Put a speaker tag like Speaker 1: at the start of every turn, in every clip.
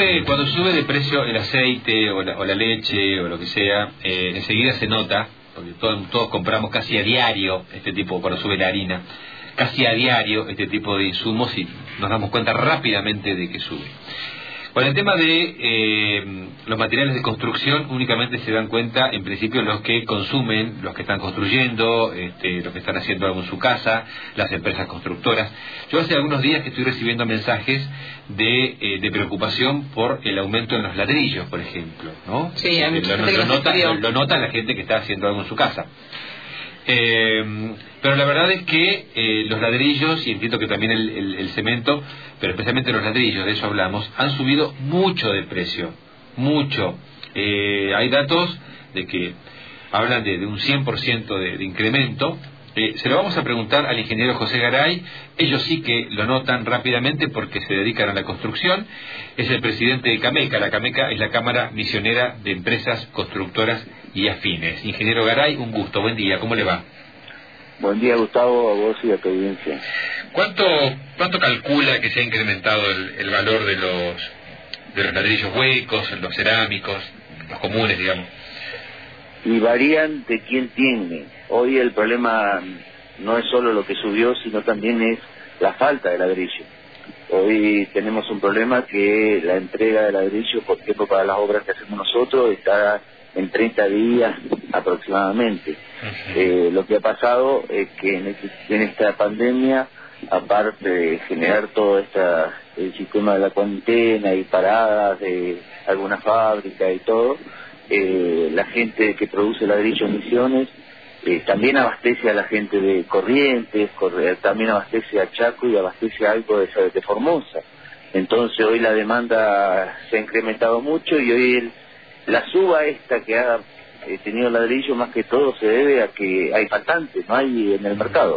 Speaker 1: cuando sube de precio el aceite o la leche o lo que sea, enseguida se nota, porque todos compramos casi a diario este tipo, cuando sube la harina, casi a diario este tipo de insumos y nos damos cuenta rápidamente de que sube. Con el tema de los materiales de construcción, únicamente se dan cuenta, en principio, los que consumen, los que están construyendo, los que están haciendo algo en su casa, las empresas constructoras. Yo hace algunos días que estoy recibiendo mensajes de preocupación por el aumento en los ladrillos, por ejemplo, ¿no?
Speaker 2: Sí, a mí
Speaker 1: lo nota la gente que está haciendo algo en su casa. Pero la verdad es que los ladrillos, y entiendo que también el cemento, pero especialmente los ladrillos, de eso hablamos, han subido mucho de precio, mucho. Hay datos de que hablan de un 100% de incremento. Se lo vamos a preguntar al ingeniero José Garay. Ellos sí que lo notan rápidamente porque se dedican a la construcción. Es el presidente de CAMECA. La CAMECA es la Cámara Misionera de Empresas Constructoras y Afines. Ingeniero Garay, un gusto, buen día, ¿cómo le va?
Speaker 3: Buen día, Gustavo, a vos y a tu audiencia.
Speaker 1: ¿Cuánto calcula que se ha incrementado el valor de los ladrillos huecos, los cerámicos, los comunes, digamos?
Speaker 3: Y varían de quién tiene. Hoy el problema no es solo lo que subió, sino también es la falta de ladrillo. Hoy tenemos un problema que la entrega de ladrillo, por ejemplo, para las obras que hacemos nosotros, está en 30 días aproximadamente. Lo que ha pasado es que en esta pandemia, aparte de generar todo el sistema de la cuarentena y paradas de algunas fábricas y todo, la gente que produce ladrillo en Misiones también abastece a la gente de Corrientes, también abastece a Chaco y abastece algo de Formosa. Entonces hoy la demanda se ha incrementado mucho y hoy la suba esta que ha tenido ladrillo más que todo se debe a que hay faltantes, no hay en el mercado.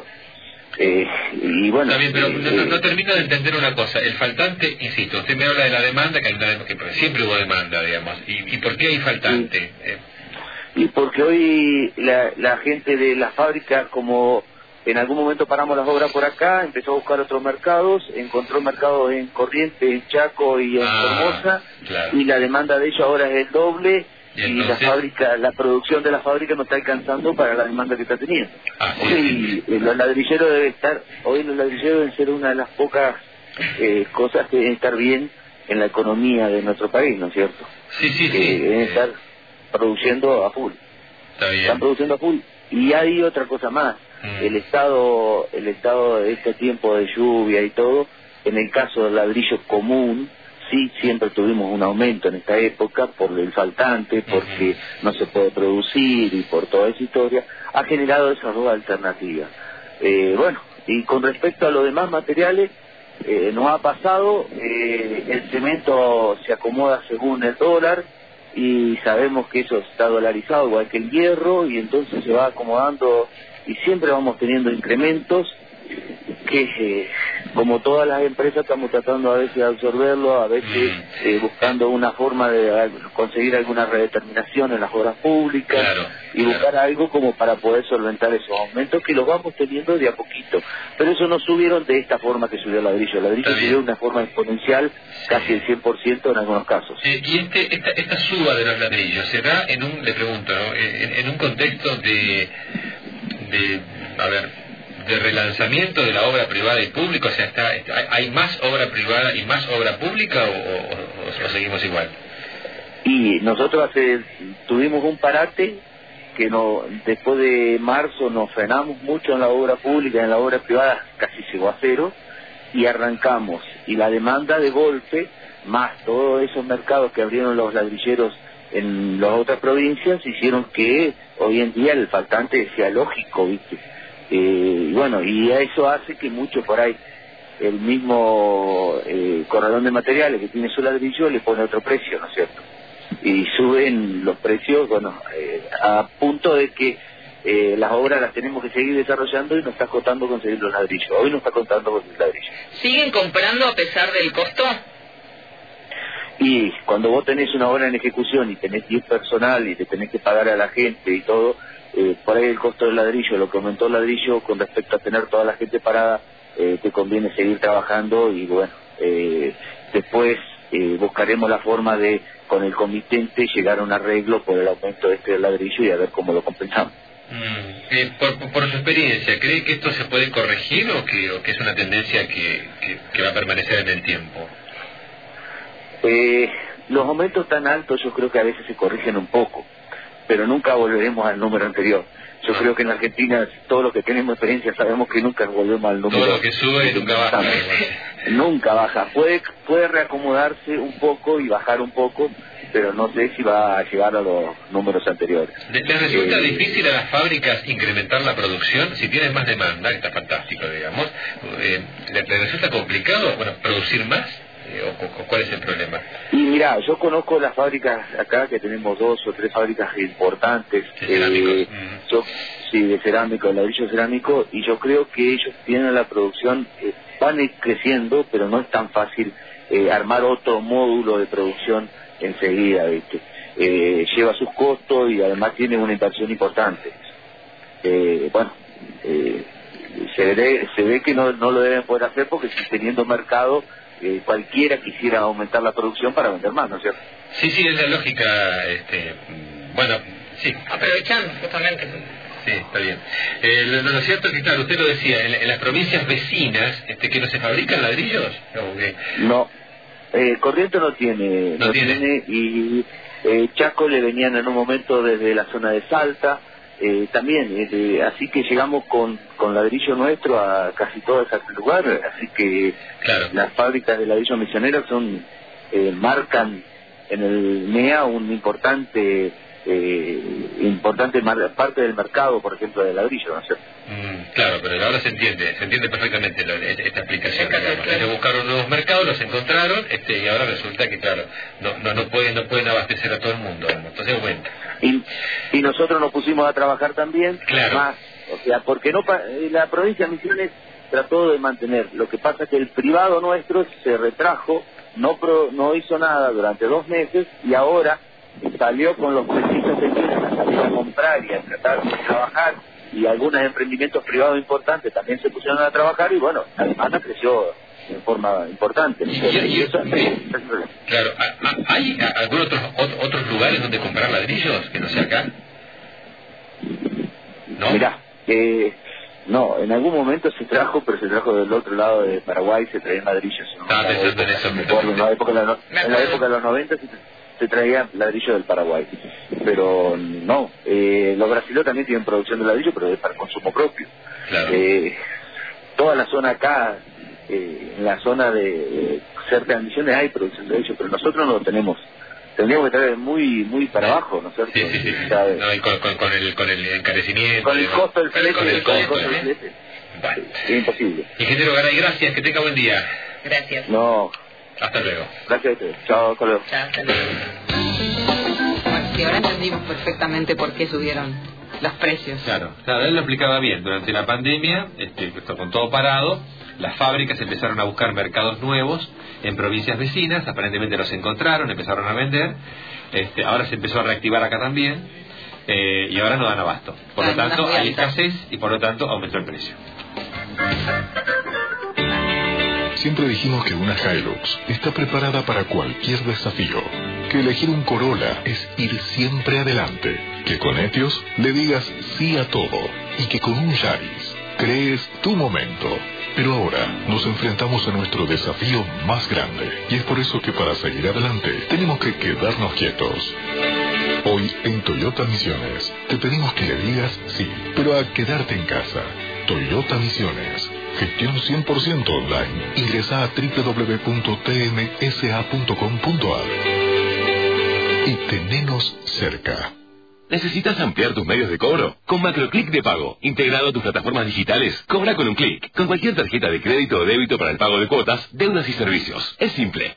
Speaker 3: Y bueno,
Speaker 1: está bien, pero no termino de entender una cosa. El faltante, insisto, usted me habla de la demanda, que siempre hubo demanda, digamos. ¿Y por qué hay faltante?
Speaker 3: Y porque hoy la gente de las fábricas, como en algún momento paramos las obras por acá, empezó a buscar otros mercados, encontró mercados en Corrientes, en Chaco y en Formosa, claro. Y la demanda de ellos ahora es el doble. Y la producción de la fábrica no está alcanzando para la demanda que está teniendo. Hoy los ladrilleros deben ser una de las pocas cosas que deben estar bien en la economía de nuestro país, ¿no es cierto?
Speaker 1: Sí.
Speaker 3: Deben estar produciendo a full.
Speaker 1: Está bien.
Speaker 3: Están produciendo a full. Y hay otra cosa más. El estado de este tiempo de lluvia y todo, en el caso del ladrillo común, sí, siempre tuvimos un aumento en esta época por el faltante, porque no se puede producir y por toda esa historia, ha generado esas dos alternativas. Bueno, y con respecto a los demás materiales, nos ha pasado, el cemento se acomoda según el dólar y sabemos que eso está dolarizado igual que el hierro y entonces se va acomodando y siempre vamos teniendo incrementos que como todas las empresas estamos tratando a veces de absorberlo, a veces buscando una forma de conseguir alguna redeterminación en las obras públicas, y buscar algo como para poder solventar esos aumentos que los vamos teniendo de a poquito. Pero eso no subieron de esta forma que subió el ladrillo. El ladrillo subió de una forma exponencial, casi el 100% en algunos casos.
Speaker 1: Y esta suba de los ladrillos se da le pregunto, ¿no? en un contexto de relanzamiento de la obra privada y pública, o sea, ¿hay más obra privada y más obra pública o seguimos igual?
Speaker 3: Y nosotros tuvimos un parate que después de marzo nos frenamos mucho en la obra pública, en la obra privada casi llegó a cero y arrancamos. Y la demanda de golpe, más todos esos mercados que abrieron los ladrilleros en las otras provincias, hicieron que hoy en día el faltante sea lógico, ¿viste? Y bueno, y eso hace que mucho por ahí el mismo corralón de materiales que tiene su ladrillo le pone otro precio, ¿no es cierto? Y suben los precios, bueno, a punto de que las obras las tenemos que seguir desarrollando y nos está costando conseguir los ladrillos. Hoy nos está costando conseguir ladrillos.
Speaker 2: ¿Siguen comprando a pesar del costo?
Speaker 3: Y cuando vos tenés una obra en ejecución y tenés 10 personal y te tenés que pagar a la gente y todo, por ahí el costo del ladrillo, lo que aumentó el ladrillo con respecto a tener toda la gente parada, te conviene seguir trabajando y bueno, después buscaremos la forma de, con el comitente, llegar a un arreglo por el aumento del ladrillo y a ver cómo lo compensamos.
Speaker 1: Por su experiencia, ¿cree que esto se puede corregir o que es una tendencia que va a permanecer en el tiempo?
Speaker 3: Los aumentos tan altos yo creo que a veces se corrigen un poco, pero nunca volveremos al número anterior. Yo creo que en Argentina, todos los que tenemos experiencia sabemos que nunca volvemos al número.
Speaker 1: Todo lo que sube nunca baja.
Speaker 3: Nunca baja. Puede reacomodarse un poco y bajar un poco, pero no sé si va a llegar a los números anteriores.
Speaker 1: ¿Les resulta difícil a las fábricas incrementar la producción? Si tienen más demanda, que está fantástico, digamos, ¿les resulta complicado producir más? ¿O cuál es el problema?
Speaker 3: Y mira, yo conozco las fábricas acá, que tenemos 2 o 3 fábricas importantes de cerámico, de ladrillo cerámico, y yo creo que ellos tienen la producción, van creciendo, pero no es tan fácil armar otro módulo de producción enseguida, ¿viste? Lleva sus costos y además tiene una inversión importante. Se ve que no lo deben poder hacer porque si teniendo mercado, cualquiera quisiera aumentar la producción para vender más, ¿no es cierto?
Speaker 1: Sí, es la lógica, sí.
Speaker 2: Aprovechando, justamente.
Speaker 1: Sí, está bien. Lo cierto es que, claro, usted lo decía, en las provincias vecinas, que no se fabrican ladrillos.
Speaker 3: No, Corrientes no tiene, y Chaco le venían en un momento desde la zona de Salta, también, así que llegamos con ladrillo nuestro a casi todo ese lugar, así que
Speaker 1: claro,
Speaker 3: las fábricas de ladrillo misioneros marcan en el NEA un importante parte del mercado, por ejemplo, del ladrillo, ¿no es cierto?
Speaker 1: Claro, pero ahora se entiende perfectamente esta explicación. Ellos buscaron nuevos mercados, los encontraron, y ahora resulta que, claro, no pueden abastecer a todo el mundo, entonces aumenta.
Speaker 3: Y nosotros nos pusimos a trabajar también,
Speaker 1: claro,
Speaker 3: más, o sea, porque la provincia de Misiones trató de mantener, lo que pasa es que el privado nuestro se retrajo, no hizo nada durante 2 meses, y ahora salió con los precios que tienen a salir a comprar y a tratar de trabajar, y algunos emprendimientos privados importantes también se pusieron a trabajar, y bueno, la demanda creció en forma importante.
Speaker 1: Claro, ¿hay algunos otros lugares donde comprar ladrillos que no sea acá? ¿No?
Speaker 3: Mirá, no, en algún momento se trajo, pero se trajo del otro lado de Paraguay, se traían ladrillos. En la época de los 90 se traía ladrillo del Paraguay, pero no, los brasileños también tienen producción de ladrillo, pero es para consumo propio.
Speaker 1: Claro.
Speaker 3: Toda la zona acá, en la zona de cerca de Misiones hay producción de ladrillo, pero nosotros no lo tenemos. Tendríamos que traer muy para abajo, ¿no es cierto?
Speaker 1: Sí. No, y con el encarecimiento.
Speaker 3: Con el costo del flete.
Speaker 1: Bueno.
Speaker 3: Es imposible.
Speaker 1: Ingeniero Garay, gracias, que tenga buen día.
Speaker 2: Gracias.
Speaker 3: No.
Speaker 1: Hasta luego.
Speaker 3: Gracias a ustedes. Chao, hasta luego.
Speaker 2: Chao, hasta luego.
Speaker 4: Bueno, sí, ahora entendimos perfectamente por qué subieron los precios.
Speaker 1: Claro, él lo explicaba bien. Durante la pandemia, con todo parado, las fábricas empezaron a buscar mercados nuevos en provincias vecinas, aparentemente los encontraron, empezaron a vender, ahora se empezó a reactivar acá también, y ahora no dan abasto. Por lo tanto, hay escasez y por lo tanto aumentó el precio.
Speaker 5: Siempre dijimos que una Hilux está preparada para cualquier desafío, que elegir un Corolla es ir siempre adelante, que con Etios le digas sí a todo y que con un Yaris crees tu momento. Pero ahora nos enfrentamos a nuestro desafío más grande y es por eso que para seguir adelante tenemos que quedarnos quietos. Hoy en Toyota Misiones te pedimos que le digas sí, pero a quedarte en casa. Toyota Misiones. Gestión 100% online. Ingresa a www.tmsa.com.ar y tenenos cerca.
Speaker 6: ¿Necesitas ampliar tus medios de cobro? Con MacroClick de pago, integrado a tus plataformas digitales, cobra con un clic, con cualquier tarjeta de crédito o débito para el pago de cuotas, deudas y servicios. Es simple.